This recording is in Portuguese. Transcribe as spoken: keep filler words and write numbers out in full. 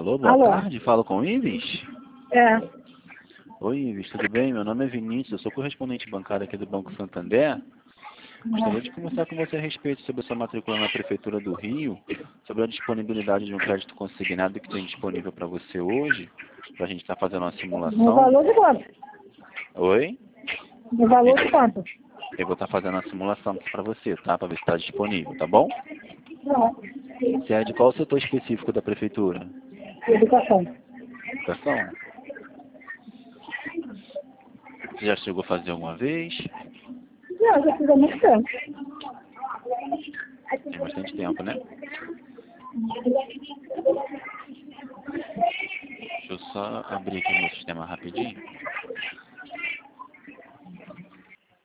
Alô, boa Alô? tarde, falo com o Ives? É. Oi, Ives, tudo bem? Meu nome é Vinícius, eu sou correspondente bancário aqui do Banco Santander. Gostaria de conversar com você a respeito sobre a sua matrícula na Prefeitura do Rio, sobre a disponibilidade de um crédito consignado que tem disponível para você hoje, para a gente estar fazendo uma No simulação. valor de quanto? Oi? No valor de quanto? Eu vou estar fazendo uma simulação para você, tá? Para ver se está disponível, tá bom? Não. Você é de qual setor específico da Prefeitura? Educação. Educação? Você já chegou a fazer alguma vez? Já, já fiz há muito tempo. Tem bastante tempo, né? Deixa eu só abrir aqui o meu sistema rapidinho.